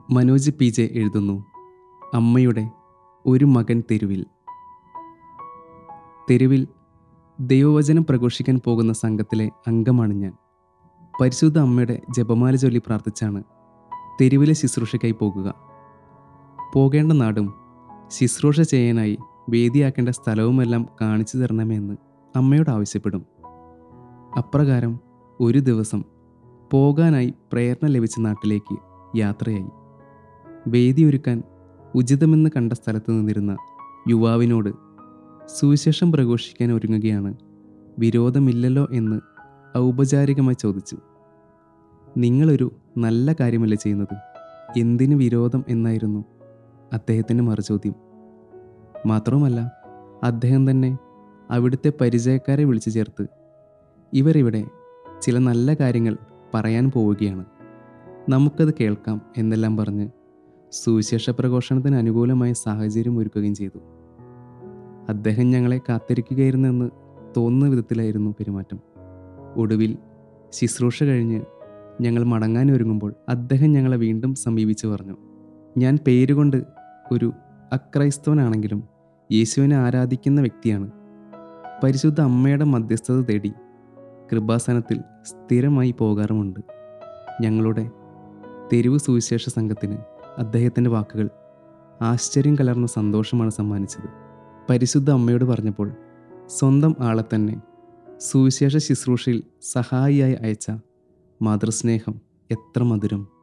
Manoj P J എഴുതുന്നു. അമ്മയുടെ ഒരു മകൻ തെരുവിൽ. തെരുവിൽ ദൈവവചനം പ്രഘോഷിക്കാൻ പോകുന്ന സംഘത്തിലെ അംഗമാണ് ഞാൻ. പരിശുദ്ധ അമ്മയുടെ ജപമാല ചൊല്ലി പ്രാർത്ഥിച്ചാണ് തെരുവിലെ ശുശ്രൂഷയ്ക്കായി പോകുക. പോകേണ്ട നാടും ശുശ്രൂഷ ചെയ്യാനായി വേദിയാക്കേണ്ട സ്ഥലവുമെല്ലാം കാണിച്ചു തരണമെന്ന് അമ്മയോട് ആവശ്യപ്പെടും. അപ്രകാരം ഒരു ദിവസം പോകാനായി പ്രേരണ ലഭിച്ച നാട്ടിലേക്ക് യാത്രയായി. വേദിയൊരുക്കാൻ ഉചിതമെന്ന് കണ്ട സ്ഥലത്ത് നിന്നിരുന്ന യുവാവിനോട് സുവിശേഷം പ്രഘോഷിക്കാൻ ഒരുങ്ങുകയാണ്, വിരോധമില്ലല്ലോ എന്ന് ഔപചാരികമായി ചോദിച്ചു. നിങ്ങളൊരു നല്ല കാര്യമല്ലേ ചെയ്യുന്നത്, എന്തിന് വിരോധം എന്നായിരുന്നു അദ്ദേഹത്തിൻ്റെ മറുചോദ്യം. മാത്രവുമല്ല, അദ്ദേഹം തന്നെ അവിടുത്തെ പരിചയക്കാരെ വിളിച്ചു ചേർത്ത് ഇവരിവിടെ ചില നല്ല കാര്യങ്ങൾ പറയാൻ പോവുകയാണ്, നമുക്കത് കേൾക്കാം എന്നെല്ലാം പറഞ്ഞ് സുവിശേഷ പ്രഘോഷണത്തിന് അനുകൂലമായ സാഹചര്യം ഒരുക്കുകയും ചെയ്തു. അദ്ദേഹം ഞങ്ങളെ കാത്തിരിക്കുകയായിരുന്നെന്ന് തോന്നുന്ന വിധത്തിലായിരുന്നു പെരുമാറ്റം. ഒടുവിൽ ശുശ്രൂഷ കഴിഞ്ഞ് ഞങ്ങൾ മടങ്ങാനൊരുങ്ങുമ്പോൾ അദ്ദേഹം ഞങ്ങളെ വീണ്ടും സമീപിച്ച് പറഞ്ഞു, ഞാൻ പേരുകൊണ്ട് ഒരു അക്രൈസ്തവനാണെങ്കിലും യേശുവിനെ ആരാധിക്കുന്ന വ്യക്തിയാണ്. പരിശുദ്ധ അമ്മയുടെ മധ്യസ്ഥത തേടി കൃപാസനത്തിൽ സ്ഥിരമായി പോകാറുമുണ്ട്. ഞങ്ങളുടെ തെരുവ് സുവിശേഷ സംഘത്തിന് അദ്ദേഹത്തിൻ്റെ വാക്കുകൾ ആശ്ചര്യം കലർന്ന സന്തോഷമാണ് സമ്മാനിച്ചത്. പരിശുദ്ധ അമ്മയോട് പറഞ്ഞപ്പോൾ സ്വന്തം ആളെ തന്നെ സുവിശേഷ ശുശ്രൂഷയിൽ സഹായിയായി അയച്ച മാതൃസ്നേഹം എത്ര മധുരം!